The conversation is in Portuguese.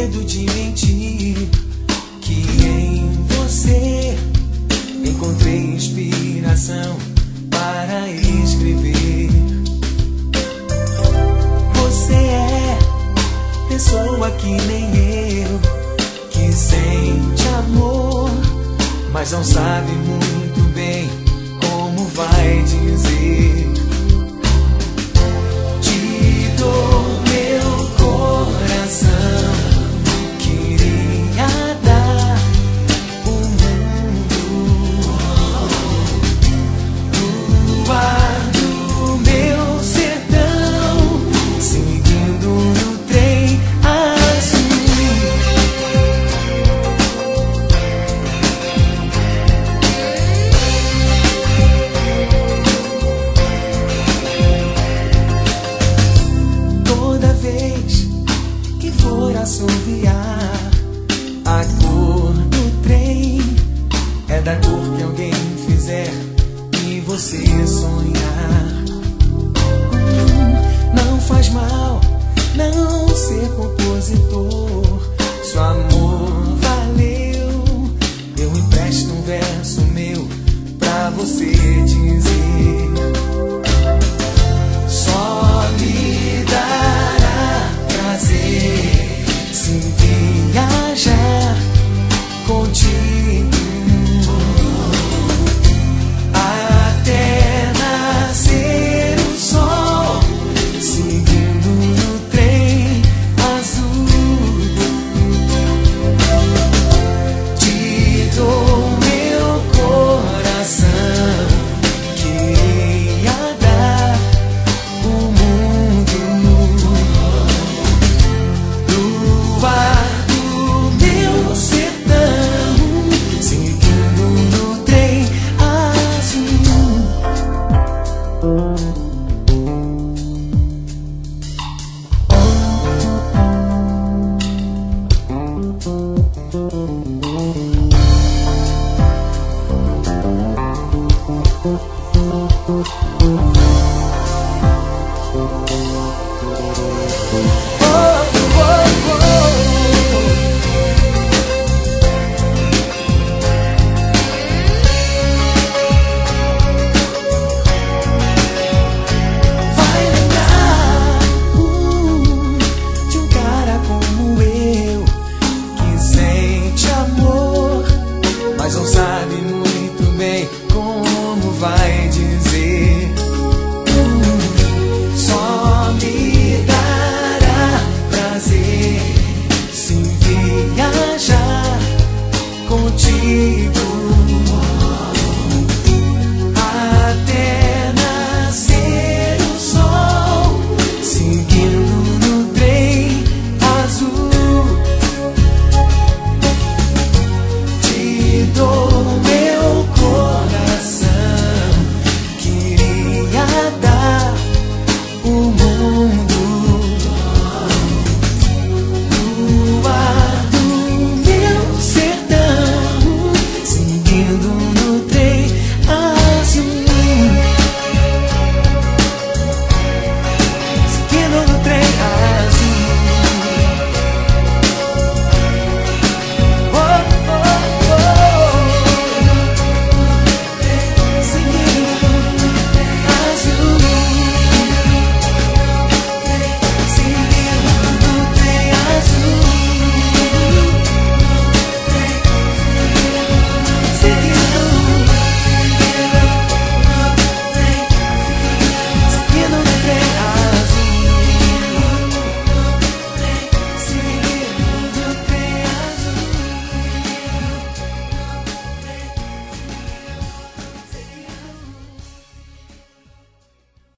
medo de mentir, que em você encontrei inspiração para escrever. Você é pessoa que nem eu, que sente amor, mas não sabe muito bem como vai dizer. Te dou meu coração, queria dar o mundo. Guardo meu sertão, seguindo no trem azul. Toda vez que for assoviar, a cor do trem é da cor que alguém fizer e você sonhar. Não faz mal não ser compositor,